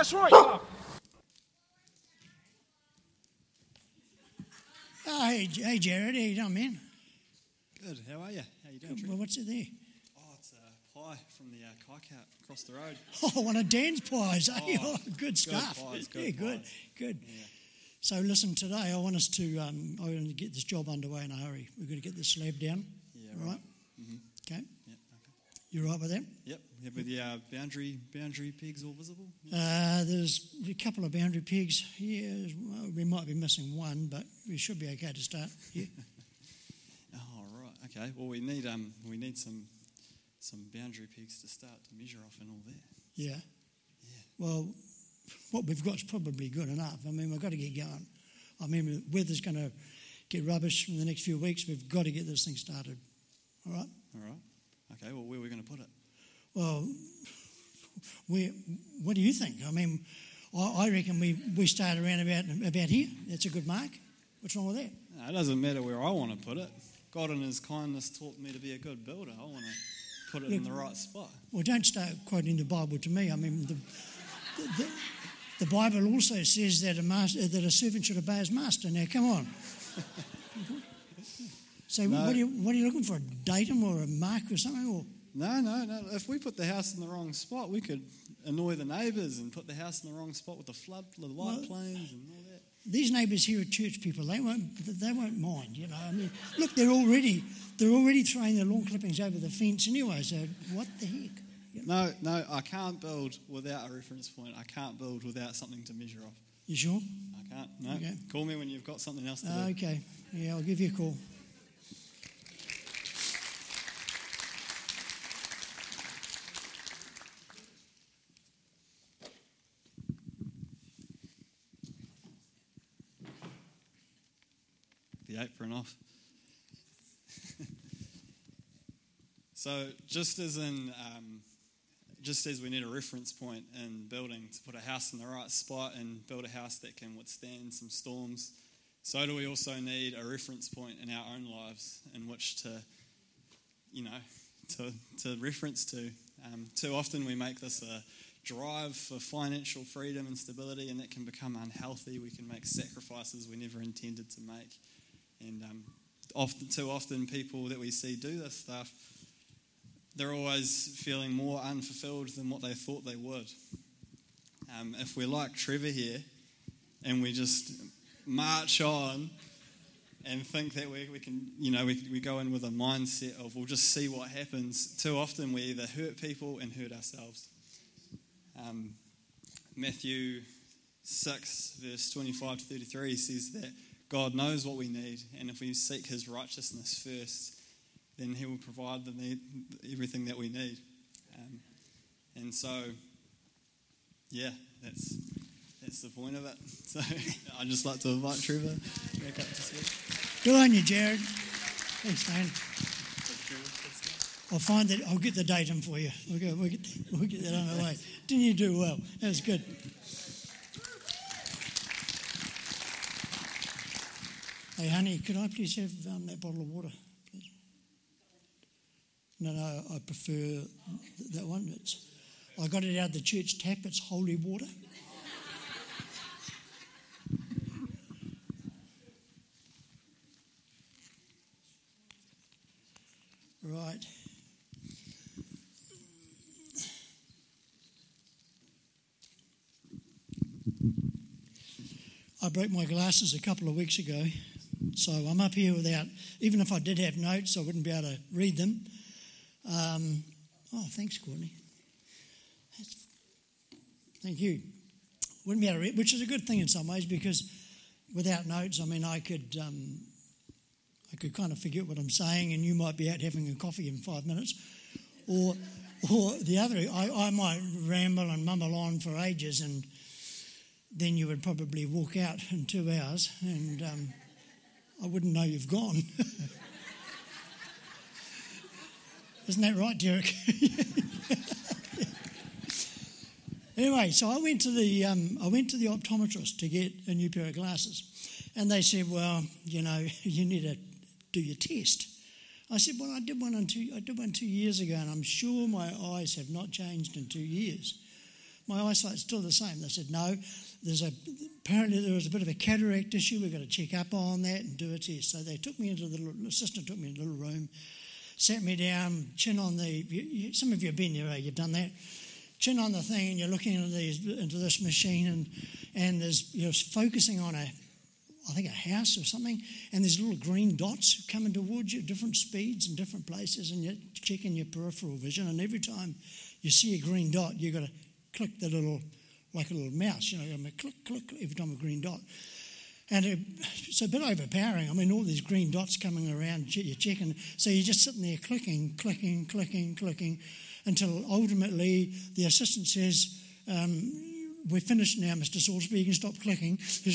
That's right. Oh, hey, Jared, how you doing, man? Good. How are you? How you doing, Trent? Well, what's it there? Oh, it's a pie from the Kaikat across the road. Oh, one of Dan's pies, eh? Oh, Good stuff. pies, good Yeah, good, pies. good. Yeah. So listen, today I want us to, I want to get this job underway in a hurry. We're going to get the slab down, Yeah. all right? Mm-hmm. Okay, Yep. Okay. you right with that? Yep. Yeah, with the boundary pegs all visible. Yep. There's a couple of boundary pegs here. Well, we might be missing one, but we should be okay to start. Yeah. Oh, right. Okay. Well, we need some boundary pegs to start to measure off and all that. Yeah. Yeah. Well, what we've got is probably good enough. I mean, we've got to get going. I mean, the weather's going to get rubbish in the next few weeks. We've got to get this thing started. All right? All right. Okay. Well, where are we going to put it? Well, what do you think? I mean, I reckon we start around about here. That's a good mark. What's wrong with that? No, it doesn't matter where I want to put it. God in His kindness taught me to be a good builder. I want to put it in the right spot. Well, don't start quoting the Bible to me. I mean, the Bible also says that a servant should obey his master. Now, come on. So, No. what are you looking for? A datum or a mark or something? Or No. If we put the house in the wrong spot, we could annoy the neighbours and put the house in the wrong spot with the light planes and all that. these neighbours here are church people. They won't mind. You know. I mean, look, they're already throwing their lawn clippings over the fence anyway. So, what the heck? You know. No, I can't build without a reference point. I can't build without something to measure off. You sure? I can't. No. Okay. Call me when you've got something else to do. Okay. Yeah, I'll give you a call. The apron off. So just as we need a reference point in building to put a house in the right spot and build a house that can withstand some storms, so do we also need a reference point in our own lives in which to reference to. Too often we make this a drive for financial freedom and stability, and that can become unhealthy. We can make sacrifices we never intended to make. And too often people that we see do this stuff, they're always feeling more unfulfilled than what they thought they would. If we're like Trevor here and we just march on and think that we can, we go in with a mindset of we'll just see what happens, too often we either hurt people and hurt ourselves. Matthew 6 verse 25 to 33 says that God knows what we need, and if we seek His righteousness first, then He will provide everything that we need. And so, yeah, that's the point of it. So I'd just like to invite Trevor back up to speak. Good on you, Jared. Thanks, Dane. I'll find that. I'll get the datum for you. We'll get that on the way. Didn't you do well? That was good. Hey, honey, could I please have that bottle of water, please? No, I prefer that one. I got it out of the church tap. It's holy water. Right. I broke my glasses a couple of weeks ago, so I'm up here without, even if I did have notes, I wouldn't be able to read them. Thanks, Courtney. Thank you. Wouldn't be able to read, which is a good thing in some ways, because without notes, I mean, I could kind of forget what I'm saying, and you might be out having a coffee in 5 minutes, or the other, I might ramble and mumble on for ages, and then you would probably walk out in 2 hours, and I wouldn't know you've gone. Isn't that right, Derek? Anyway, so I went to the optometrist to get a new pair of glasses, and they said, "Well, you need to do your test." I said, "Well, I did one 2 years ago, and I'm sure my eyes have not changed in 2 years." my eyesight's still the same. They said, no, apparently there was a bit of a cataract issue. We've got to check up on that and do a test. So they took me into the assistant took me into a little room, sat me down, chin on some of you have been there, you've done that. Chin on the thing, and you're looking into this machine, and you're focusing on I think a house or something, and there's little green dots coming towards you at different speeds and different places, and you're checking your peripheral vision, and every time you see a green dot, you've got to click like a little mouse, click, click, every time a green dot. And it's a bit overpowering. I mean, all these green dots coming around, you're checking. So you're just sitting there clicking, clicking, clicking, clicking, until ultimately the assistant says, we're finished now, Mr. Salisbury, you can stop clicking.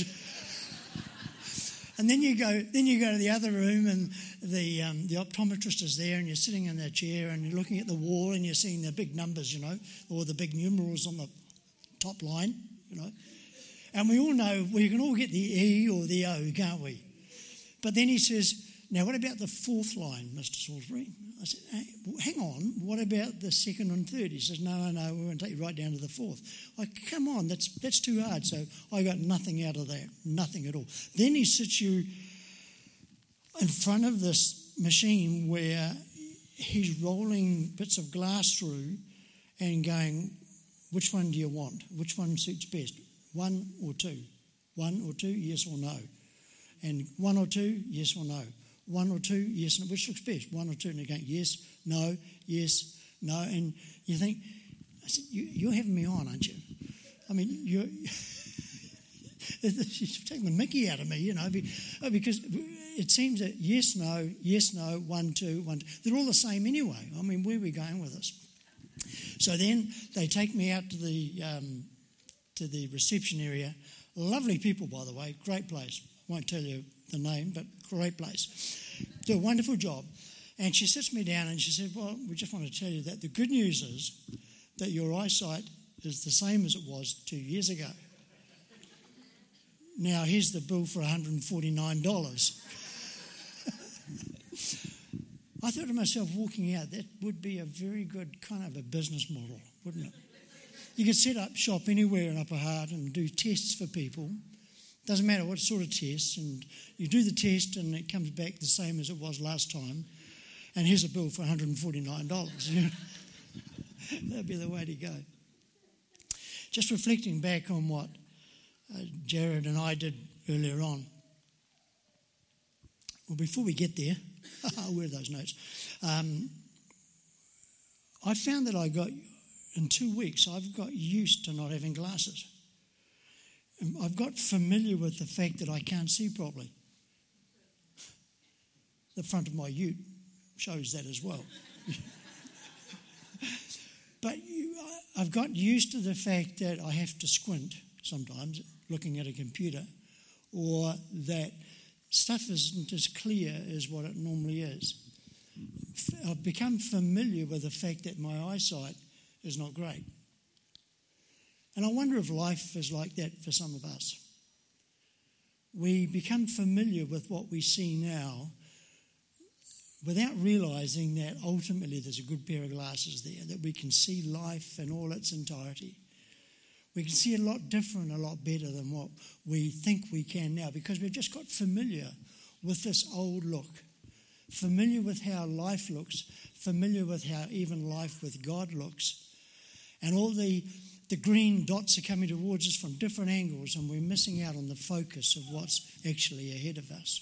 And then you go to the other room, and the optometrist is there, and you're sitting in their chair, and you're looking at the wall, and you're seeing the big numbers, or the big numerals on the top line, And we all know we can all get the E or the O, can't we? But then he says, now what about the fourth line, Mr. Salisbury? I said, hey, hang on, what about the second and third? He says, no, we're going to take you right down to the fourth. Come on, that's too hard. So I got nothing out of that, nothing at all. Then he sits you in front of this machine where he's rolling bits of glass through and going, which one do you want? Which one suits best? 1 or 2? 1 or 2, yes or no? And 1 or 2, yes or no? 1 or 2, yes, no. Which looks best? 1 or 2, and they're going, yes, no, and you think, I said, you're having me on, aren't you? I mean, you're taking the mickey out of me, because it seems that yes, no, 1, 2, 1, 2. They're all the same anyway. I mean, where are we going with this? So then they take me out to the reception area. Lovely people, by the way, great place. I won't tell you the name, but great place. Do a wonderful job. And she sits me down and she said, well, we just want to tell you that the good news is that your eyesight is the same as it was 2 years ago. Now, here's the bill for $149. I thought to myself, walking out, that would be a very good kind of a business model, wouldn't it? You could set up shop anywhere in Upper Hart and do tests for people. Doesn't matter what sort of test, and you do the test and it comes back the same as it was last time, and here's a bill for $149. That'd be the way to go. Just reflecting back on what Jared and I did earlier on. Well, before we get there, where are those notes? I found that in 2 weeks, I've got used to not having glasses. I've got familiar with the fact that I can't see properly. The front of my ute shows that as well. But I've got used to the fact that I have to squint sometimes looking at a computer, or that stuff isn't as clear as what it normally is. I've become familiar with the fact that my eyesight is not great. And I wonder if life is like that for some of us. We become familiar with what we see now without realising that ultimately there's a good pair of glasses there, that we can see life in all its entirety. We can see a lot different, a lot better than what we think we can now, because we've just got familiar with this old look, familiar with how life looks, familiar with how even life with God looks. And all the green dots are coming towards us from different angles, and we're missing out on the focus of what's actually ahead of us.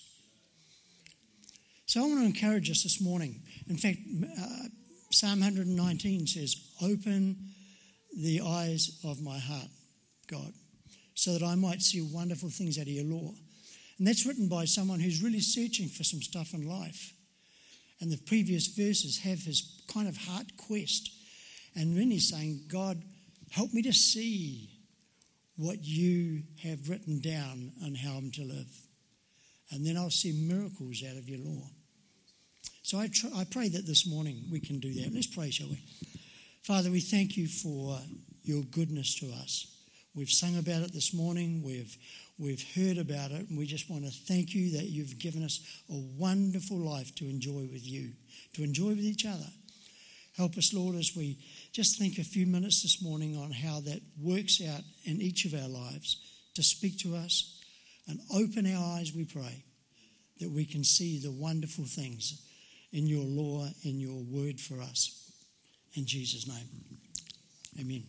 So I want to encourage us this morning. In fact, Psalm 119 says, open the eyes of my heart, God, so that I might see wonderful things out of your law. And that's written by someone who's really searching for some stuff in life. And the previous verses have his kind of heart quest. And then he's saying, God, help me to see what you have written down on how I'm to live. And then I'll see miracles out of your law. So I pray that this morning we can do that. Let's pray, shall we? Father, we thank you for your goodness to us. We've sung about it this morning. We've heard about it. And we just want to thank you that you've given us a wonderful life to enjoy with you, to enjoy with each other. Help us, Lord, as we just think a few minutes this morning on how that works out in each of our lives to speak to us and open our eyes, we pray, that we can see the wonderful things in your law, in your word for us. In Jesus' name, amen.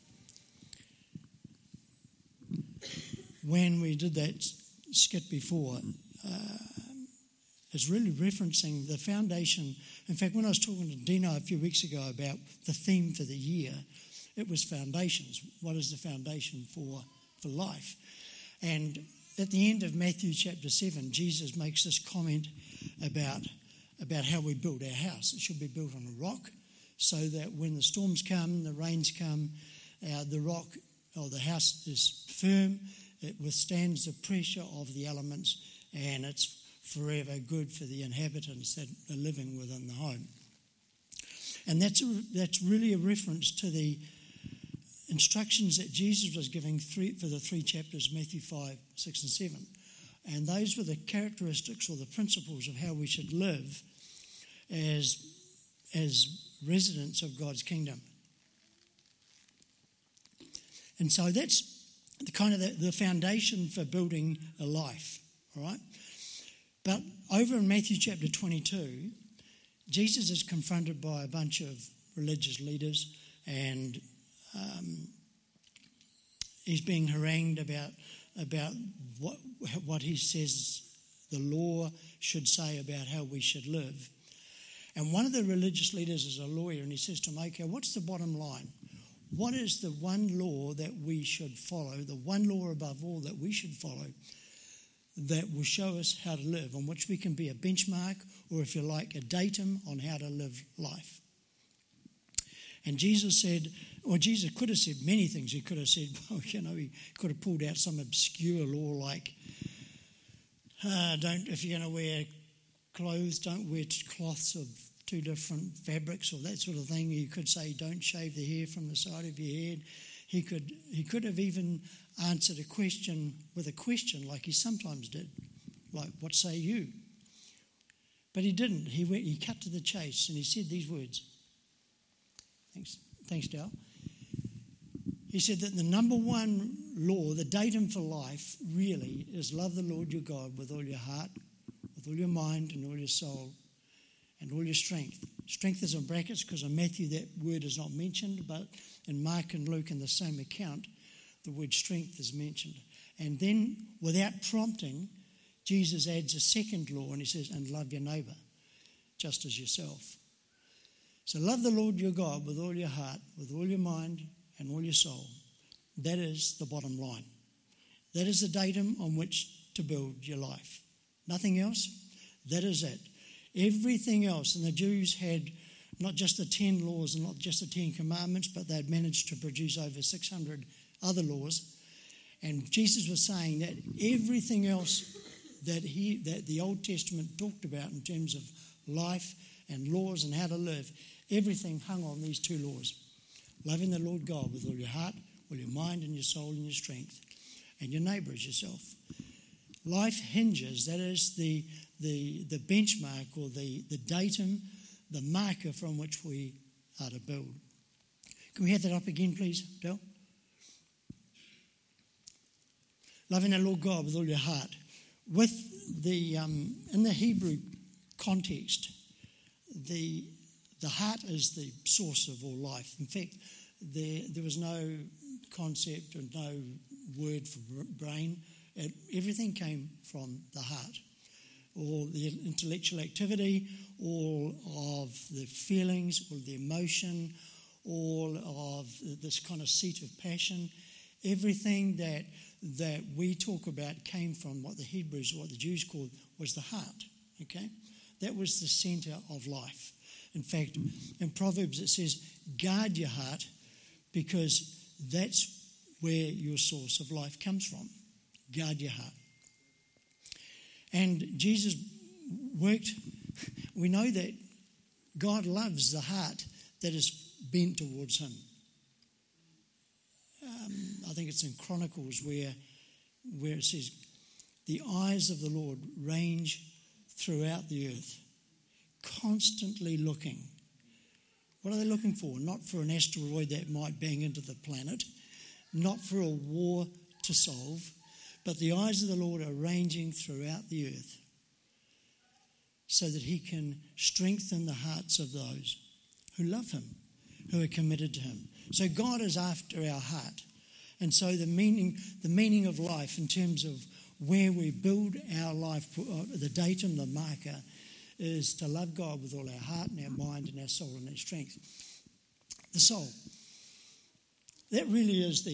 When we did that skit before, it's really referencing the foundation. In fact, when I was talking to Dino a few weeks ago about the theme for the year, it was foundations. What is the foundation for life? And at the end of Matthew chapter 7, Jesus makes this comment about how we build our house. It should be built on a rock so that when the storms come, the rains come, the rock or the house is firm, it withstands the pressure of the elements, and it's forever good for the inhabitants that are living within the home. And that's really a reference to the instructions that Jesus was giving for the three chapters, Matthew 5, 6 and 7. And those were the characteristics or the principles of how we should live as residents of God's kingdom. And so that's the foundation for building a life, all right? But over in Matthew chapter 22, Jesus is confronted by a bunch of religious leaders, and he's being harangued about what he says the law should say about how we should live. And one of the religious leaders is a lawyer, and he says to him, okay, what's the bottom line? What is the one law that we should follow, the one law above all that we should follow, that will show us how to live, on which we can be a benchmark, or if you like, a datum on how to live life? And Jesus said, or Jesus could have said many things. He could have said, well, he could have pulled out some obscure law like, if you're going to wear clothes, don't wear cloths of two different fabrics or that sort of thing. He could say, don't shave the hair from the side of your head. He could have even answered a question with a question like he sometimes did, like, what say you? But he didn't. He cut to the chase and he said these words. Thanks, Dal. He said that the number one law, the datum for life, really is love the Lord your God with all your heart, with all your mind and all your soul and all your strength. Strength is in brackets because in Matthew that word is not mentioned, but in Mark and Luke in the same account, the word strength is mentioned. And then, without prompting, Jesus adds a second law and he says, and love your neighbour just as yourself. So love the Lord your God with all your heart, with all your mind and all your soul. That is the bottom line. That is the datum on which to build your life. Nothing else. That is it. Everything else, and the Jews had not just the 10 laws and not just the 10 commandments, but they had managed to produce over 600 other laws. And Jesus was saying that everything else that the Old Testament talked about in terms of life and laws and how to live, everything hung on these two laws. Loving the Lord God with all your heart, all your mind and your soul and your strength, and your neighbour as yourself. Life hinges, that is the benchmark or the datum, the marker from which we are to build. Can we have that up again, please, Del? Loving the Lord God with all your heart. With in the Hebrew context, the heart is the source of all life. In fact, there was no concept or no word for brain. Everything came from the heart. All the intellectual activity, all of the feelings, all the emotion, all of this kind of seat of passion, everything that we talk about came from what the Hebrews, or what the Jews called, was the heart. Okay? That was the centre of life. In fact, in Proverbs it says, guard your heart, because that's where your source of life comes from. Guard your heart. And Jesus worked, we know that God loves the heart that is bent towards him. I think it's in Chronicles where it says, the eyes of the Lord range throughout the earth, constantly looking What are they looking for? Not for an asteroid that might bang into the planet, not for a war to solve, but the eyes of the Lord are ranging throughout the earth so that he can strengthen the hearts of those who love him, who are committed to him. So God is after our heart. And so the meaning of life in terms of where we build our life, the datum, the marker, is to love God with all our heart and our mind and our soul and our strength. The soul. That really is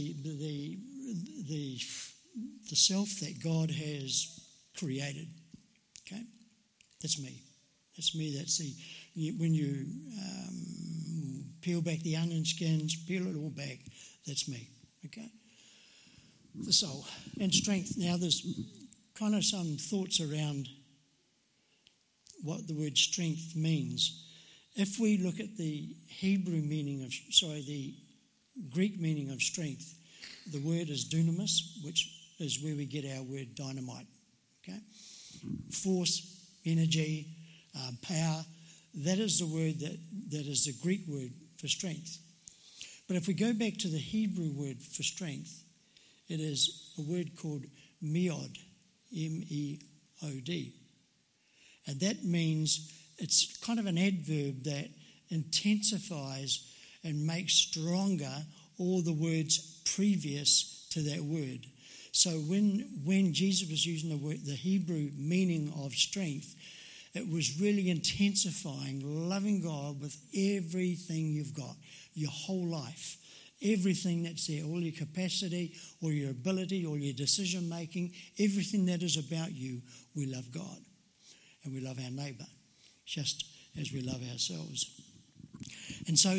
the self that God has created. Okay? That's me. That's me. That's when you peel back the onion skins, peel it all back, that's me. Okay? The soul. And strength. Now there's kind of some thoughts around what the word strength means. If we look at the the Greek meaning of strength, the word is dunamis, which is where we get our word dynamite. Okay? Force, energy, power. That is the word that is the Greek word for strength. But if we go back to the Hebrew word for strength, it is a word called meod, M-E-O-D. And that means it's kind of an adverb that intensifies and makes stronger all the words previous to that word. So when Jesus was using the Hebrew meaning of strength, it was really intensifying loving God with everything you've got, your whole life, everything that's there, all your capacity, all your ability, all your decision making, everything that is about you. We love God and we love our neighbour just as we love ourselves. And so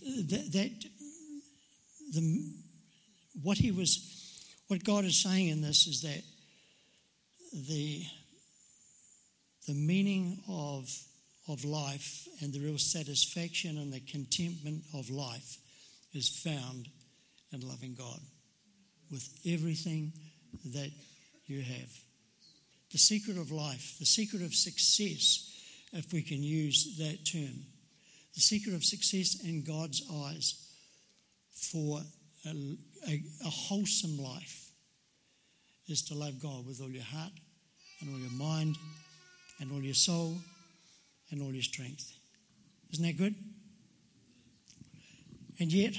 what God is saying in this is that the meaning of life and the real satisfaction and the contentment of life is found in loving God with everything that you have. The secret of life, the secret of success, if we can use that term, the secret of success in God's eyes for a wholesome life is to love God with all your heart and all your mind and all your soul and all your strength. Isn't that good? And yet,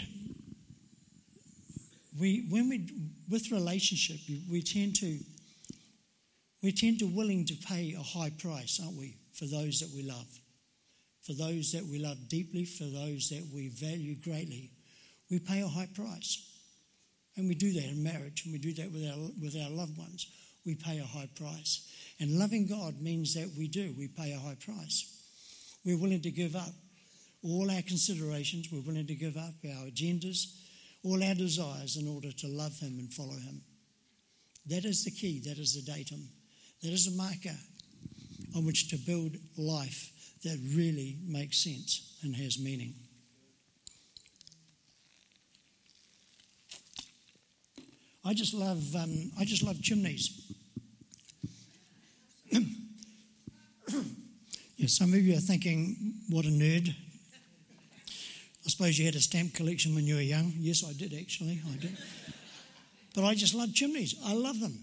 with relationship, we tend to willing to pay a high price, aren't we, for those that we love, for those that we love deeply, for those that we value greatly. We pay a high price, and we do that in marriage, and we do that with our loved ones. We pay a high price, and loving God means that we pay a high price. We're willing to give up all our considerations. We're willing to give up our agendas, all our desires in order to love him and follow him. That is the key. That is the datum. That is a marker on which to build life that really makes sense and has meaning. I just love chimneys. Yeah, some of you are thinking, what a nerd. I suppose you had a stamp collection when you were young. Yes, I did actually. I did. But I just love chimneys. I love them.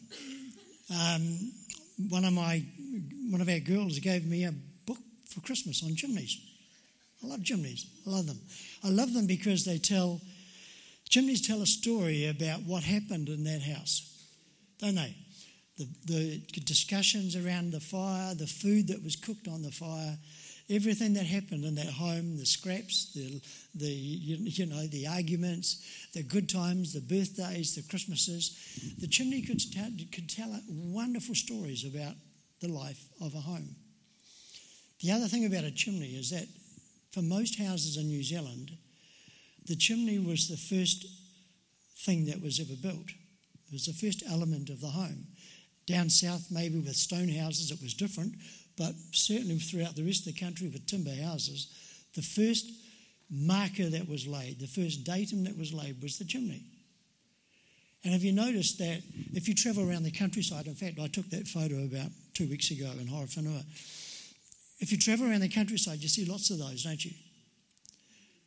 One of our girls gave me a book for Christmas on chimneys. I love chimneys. I love them. I love them because chimneys tell a story about what happened in that house, don't they? The discussions around the fire, the food that was cooked on the fire, everything that happened in that home, the scraps, the arguments, the good times, the birthdays, the Christmases. The chimney could tell wonderful stories about the life of a home. The other thing about a chimney is that for most houses in New Zealand, the chimney was the first thing that was ever built. It was the first element of the home. Down south, maybe with stone houses, it was different, but certainly throughout the rest of the country with timber houses, the first marker that was laid, the first datum that was laid was the chimney. And have you noticed that if you travel around the countryside, in fact, I took that photo about 2 weeks ago in Horowhenua. If you travel around the countryside, you see lots of those, don't you?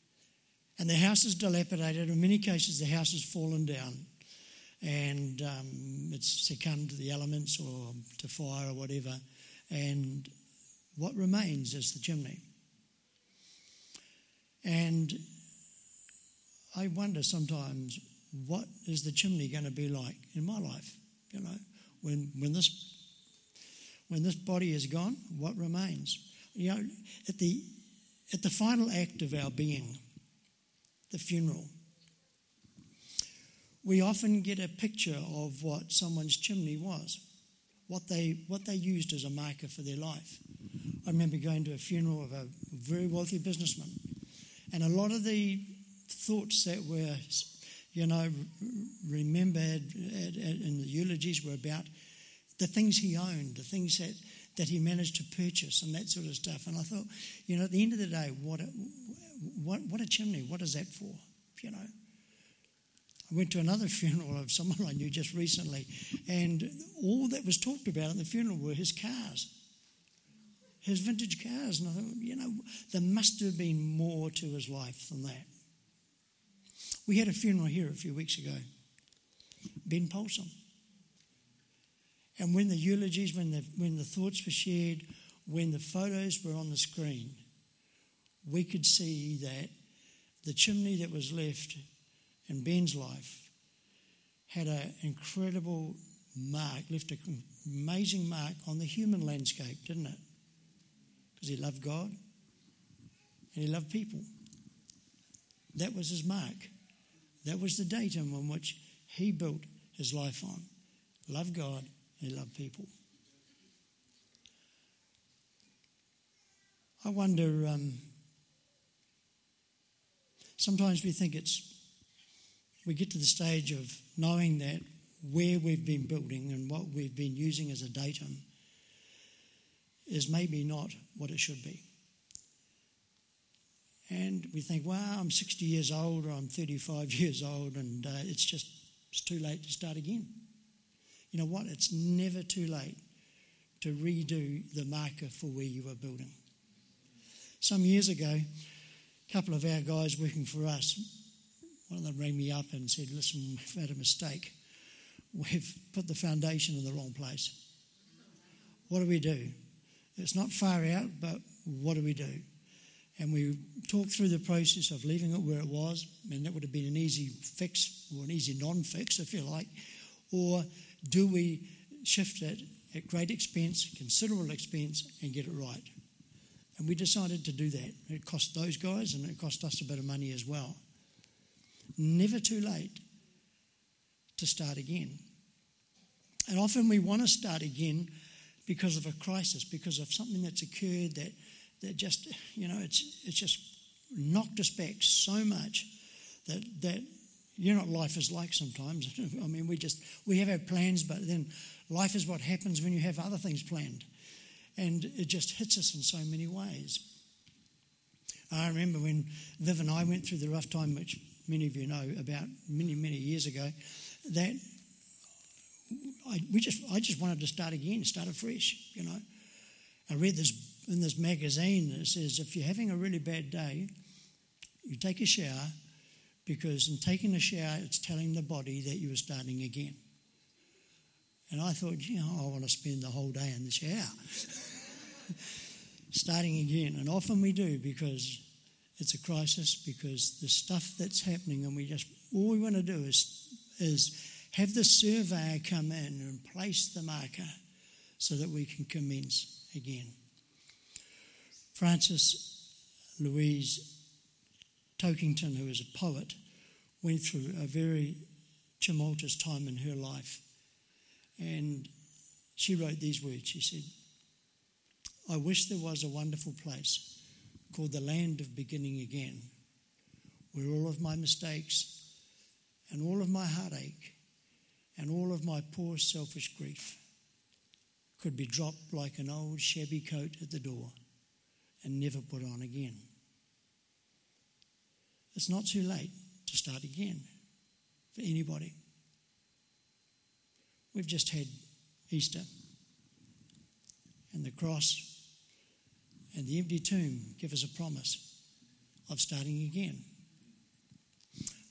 And the house is dilapidated. In many cases, the house has fallen down and it's succumbed to the elements or to fire or whatever. And what remains is the chimney. And I wonder sometimes, what is the chimney going to be like in my life? You know, when this body is gone, what remains? You know, at the final act of our being, the funeral, we often get a picture of what someone's chimney was, what they used as a marker for their life. I remember going to a funeral of a very wealthy businessman, and a lot of the thoughts that were, remembered in the eulogies were about the things he owned, the things that he managed to purchase and that sort of stuff. And I thought, at the end of the day, what a chimney, what is that for, I went to another funeral of someone I knew just recently, and all that was talked about at the funeral were his cars, his vintage cars. And I thought, there must have been more to his life than that. We had a funeral here a few weeks ago, Ben Polson. And when the eulogies, when the thoughts were shared, when the photos were on the screen, we could see that the chimney that was left in Ben's life had an incredible mark, left an amazing mark on the human landscape, didn't it? Because he loved God and he loved people. That was his mark. That was the datum on which he built his life on. Love God and he loved people. I wonder, sometimes we think we get to the stage of knowing that where we've been building and what we've been using as a datum is maybe not what it should be. And we think, well, I'm 60 years old or I'm 35 years old and it's too late to start again. You know what? It's never too late to redo the marker for where you were building. Some years ago, a couple of our guys working for us, one of them rang me up and said, listen, we've had a mistake. We've put the foundation in the wrong place. What do we do? It's not far out, but what do we do? And we talked through the process of leaving it where it was, and that would have been an easy fix or an easy non-fix, if you like. Or do we shift it at great expense, considerable expense, and get it right? And we decided to do that. It cost those guys and it cost us a bit of money as well. Never too late to start again. And often we want to start again because of a crisis, because of something that's occurred that just, it's just knocked us back so much that what life is like sometimes. I mean, we have our plans, but then life is what happens when you have other things planned. And it just hits us in so many ways. I remember when Viv and I went through the rough time, which many of you know about many, many years ago, that I just wanted to start again, start afresh, I read this in this magazine that says if you're having a really bad day, you take a shower, because in taking a shower, it's telling the body that you are starting again. And I thought, I want to spend the whole day in the shower. Starting again. And often we do, because it's a crisis, because the stuff that's happening, and all we want to do is have the surveyor come in and place the marker so that we can commence again. Frances Louise Tokington, who is a poet, went through a very tumultuous time in her life. And she wrote these words. She said, I wish there was a wonderful place called the land of beginning again, where all of my mistakes and all of my heartache and all of my poor selfish grief could be dropped like an old shabby coat at the door and never put on again. It's not too late to start again for anybody. We've just had Easter, and the cross and the empty tomb give us a promise of starting again.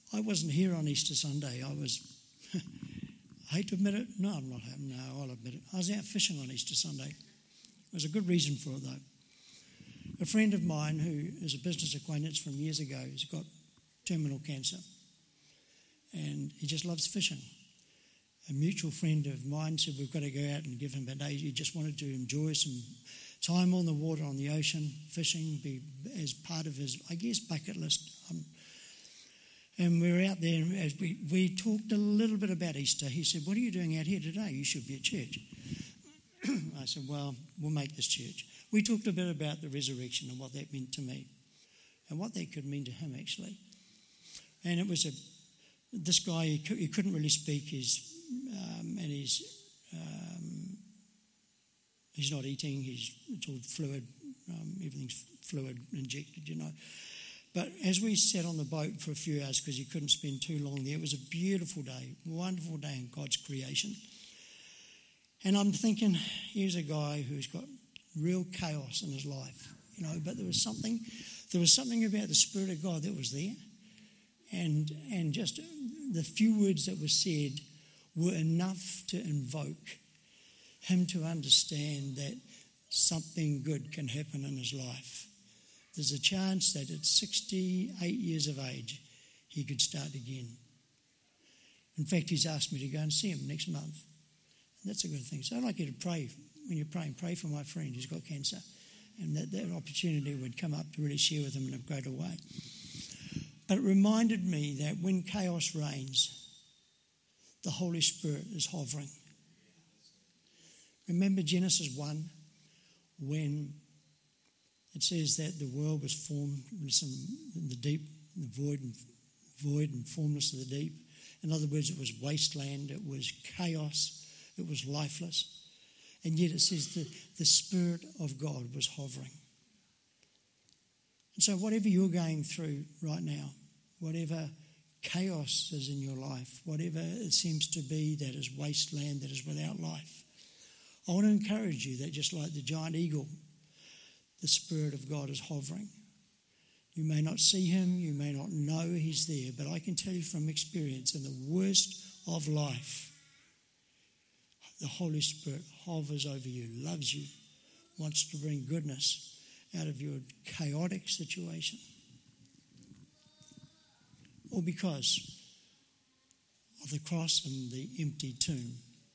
I wasn't here on Easter Sunday. I hate to admit it. No, I'm not. No, I'll admit it. I was out fishing on Easter Sunday. There's a good reason for it, though. A friend of mine who is a business acquaintance from years ago has got terminal cancer, and he just loves fishing. A mutual friend of mine said, we've got to go out and give him a day. He just wanted to enjoy some time on the water, on the ocean, fishing, be as part of his, I guess, bucket list. And we were out there, and as we talked a little bit about Easter. He said, what are you doing out here today? You should be at church. I said, well, we'll make this church. We talked a bit about the resurrection and what that meant to me and what that could mean to him, actually. And it was this guy, he couldn't really speak, he's not eating, it's all fluid, everything's fluid injected, But as we sat on the boat for a few hours, because he couldn't spend too long there, it was a beautiful day, wonderful day in God's creation. And I'm thinking, here's a guy who's got real chaos in his life, but there was something about the Spirit of God that was there. And just the few words that were said were enough to invoke him to understand that something good can happen in his life. There's a chance that at 68 years of age, he could start again. In fact, he's asked me to go and see him next month. And that's a good thing. So I'd like you to pray. When you're praying, pray for my friend who's got cancer. And that opportunity would come up to really share with him in a greater way. But it reminded me that when chaos reigns, the Holy Spirit is hovering. Remember Genesis 1, when it says that the world was formed in the deep, the void and formless of the deep. In other words, it was wasteland, it was chaos, it was lifeless. And yet it says that the Spirit of God was hovering. And so whatever you're going through right now, whatever chaos is in your life, whatever it seems to be that is wasteland, that is without life, I want to encourage you that just like the giant eagle, the Spirit of God is hovering. You may not see him, you may not know he's there, but I can tell you from experience, in the worst of life, the Holy Spirit hovers over you, loves you, wants to bring goodness out of your chaotic situation. All because of the cross and the empty tomb.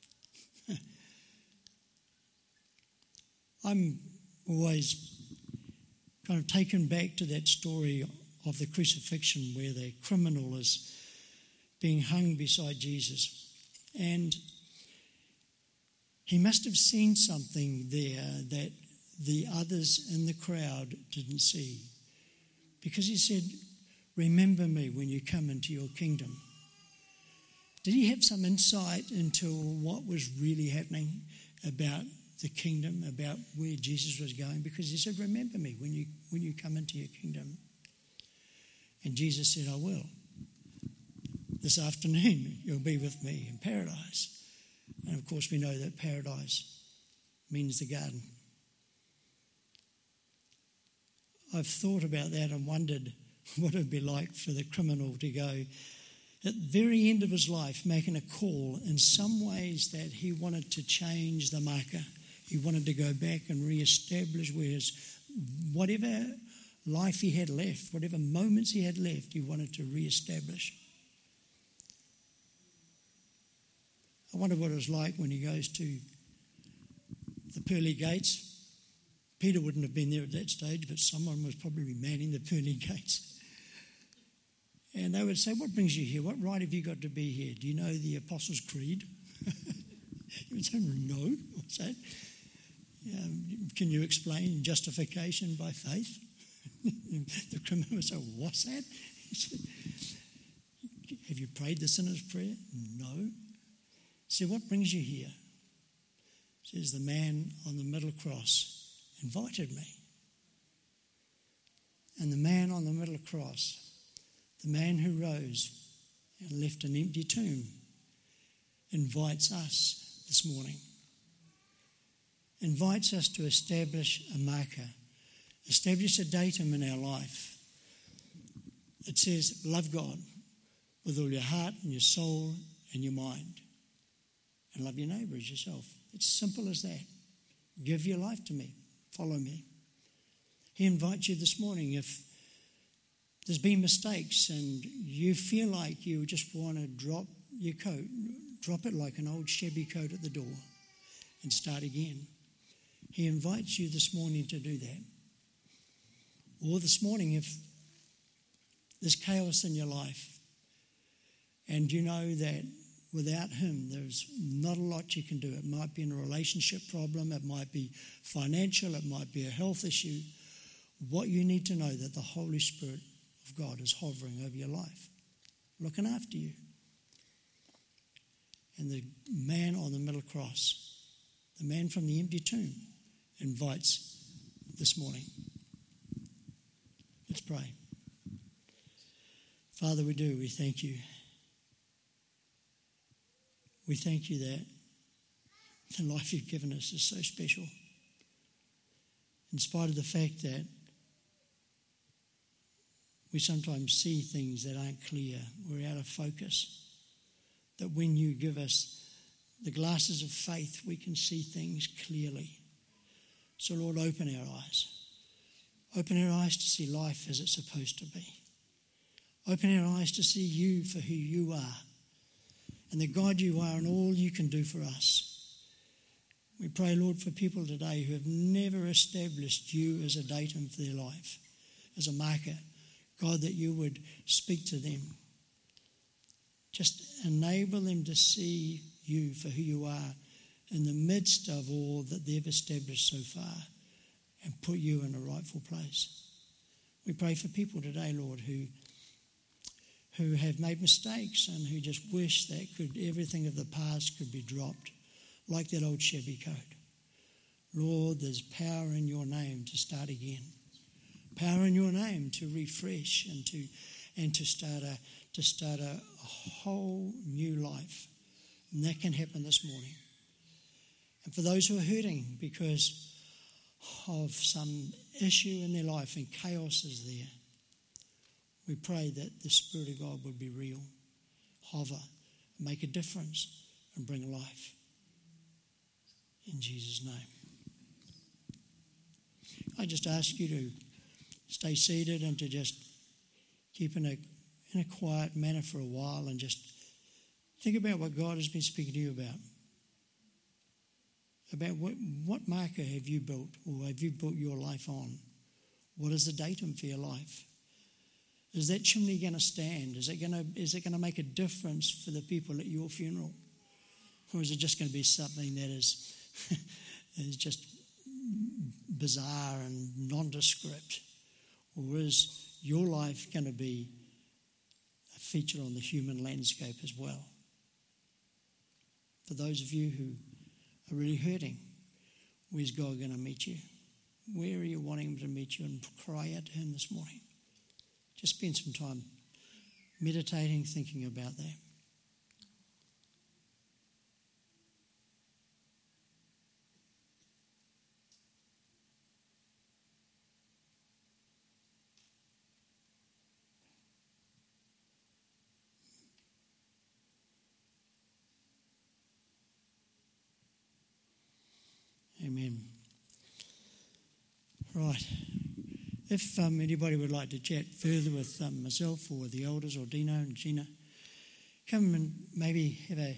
I'm always kind of taken back to that story of the crucifixion where the criminal is being hung beside Jesus. And he must have seen something there that the others in the crowd didn't see. Because he said, remember me when you come into your kingdom. Did he have some insight into what was really happening about the kingdom, about where Jesus was going? Because he said, remember me when you come into your kingdom. And Jesus said, I will. This afternoon you'll be with me in paradise. And of course we know that paradise means the garden. I've thought about that and wondered what it would be like for the criminal to go at the very end of his life making a call in some ways that he wanted to change the marker. He wanted to go back and re-establish whatever life he had left, whatever moments he had left, he wanted to re-establish. I wonder what it was like when he goes to the pearly gates. Peter wouldn't have been there at that stage, but someone was probably manning the pearly gates. And they would say, what brings you here? What right have you got to be here? Do you know the Apostles' Creed? He would say, no. What's that? Can you explain justification by faith? The criminal would say, what's that? He said, have you prayed the sinner's prayer? No. He said, what brings you here? He says, the man on the middle cross invited me. And the man on the middle cross, the man who rose and left an empty tomb, invites us this morning. Invites us to establish a marker, establish a datum in our life. It says, love God with all your heart and your soul and your mind. And love your neighbour as yourself. It's simple as that. Give your life to me. Follow me. He invites you this morning, if there's been mistakes and you feel like you just want to drop your coat, drop it like an old shabby coat at the door and start again. He invites you this morning to do that. Or this morning, if there's chaos in your life and you know that without him there's not a lot you can do. It might be in a relationship problem, it might be financial, it might be a health issue. What you need to know that the Holy Spirit of God is hovering over your life, looking after you. And the man on the middle cross, the man from the empty tomb, invites this morning. Let's pray. Father, we do. We thank you. We thank you that the life you've given us is so special. In spite of the fact that we sometimes see things that aren't clear, we're out of focus, that when you give us the glasses of faith, we can see things clearly. So Lord, open our eyes. Open our eyes to see life as it's supposed to be. Open our eyes to see you for who you are and the God you are and all you can do for us. We pray, Lord, for people today who have never established you as a datum for their life, as a marker. God, that you would speak to them. Just enable them to see you for who you are in the midst of all that they've established so far and put you in a rightful place. We pray for people today, Lord, who have made mistakes and who just wish that everything of the past could be dropped, like that old shabby coat. Lord, there's power in your name to start again. Power in your name to refresh and to start a whole new life. And that can happen this morning. And for those who are hurting because of some issue in their life and chaos is there, we pray that the Spirit of God would be real, hover, make a difference and bring life. In Jesus' name. I just ask you to stay seated and to just keep in a quiet manner for a while and just think about what God has been speaking to you about. About what marker have you built or have you built your life on? What is the datum for your life? Is that chimney going to stand? Is it going to make a difference for the people at your funeral? Or is it just going to be something that is just bizarre and nondescript? Or is your life going to be a feature on the human landscape as well? For those of you who are really hurting, where's God going to meet you? Where are you wanting him to meet you? And cry out to him this morning. Just spend some time meditating, thinking about that. Amen. Right. If anybody would like to chat further with myself or the elders or Dino and Gina, come and maybe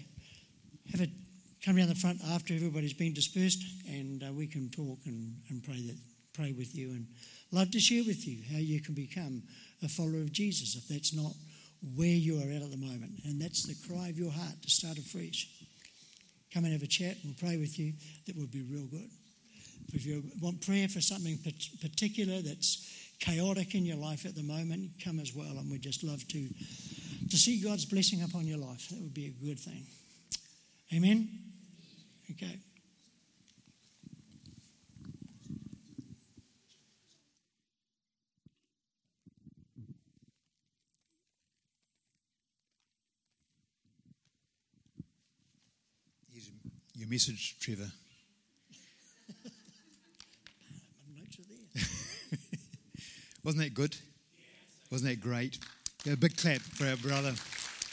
come down the front after everybody's been dispersed, and we can talk and pray with you, and love to share with you how you can become a follower of Jesus if that's not where you are at the moment, and that's the cry of your heart to start afresh. Come and have a chat and pray with you. That would be real good. If you want prayer for something particular that's chaotic in your life at the moment, come as well, and we'd just love to see God's blessing upon your life. That would be a good thing. Amen? Okay. Here's your message, Trevor. Wasn't that good? Wasn't that great? A big clap for our brother.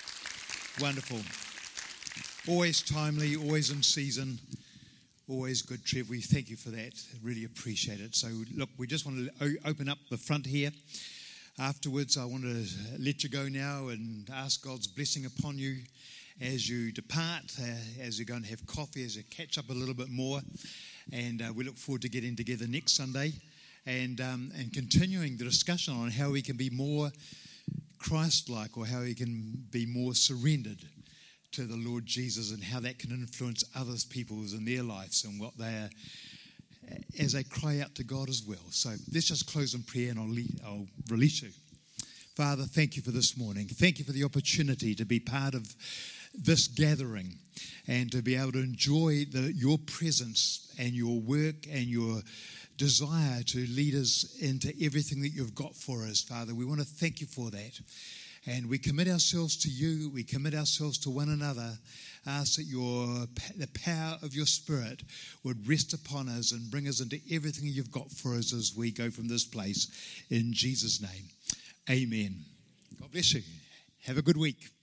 Wonderful. Always timely, always in season, always good, Trev. We thank you for that. Really appreciate it. So, look, we just want to open up the front here. Afterwards, I want to let you go now and ask God's blessing upon you as you depart, as you go and have coffee, as you catch up a little bit more. And we look forward to getting together next Sunday and continuing the discussion on how we can be more Christ-like, or how we can be more surrendered to the Lord Jesus, and how that can influence others, people's in their lives, and what they are as they cry out to God as well. So let's just close in prayer, and I'll release you. Father, thank you for this morning. Thank you for the opportunity to be part of this gathering and to be able to enjoy your presence and your work and your desire to lead us into everything that you've got for us, Father. We want to thank you for that. And we commit ourselves to you. We commit ourselves to one another. Ask that the power of your Spirit would rest upon us and bring us into everything you've got for us as we go from this place. In Jesus' name, amen. God bless you. Have a good week.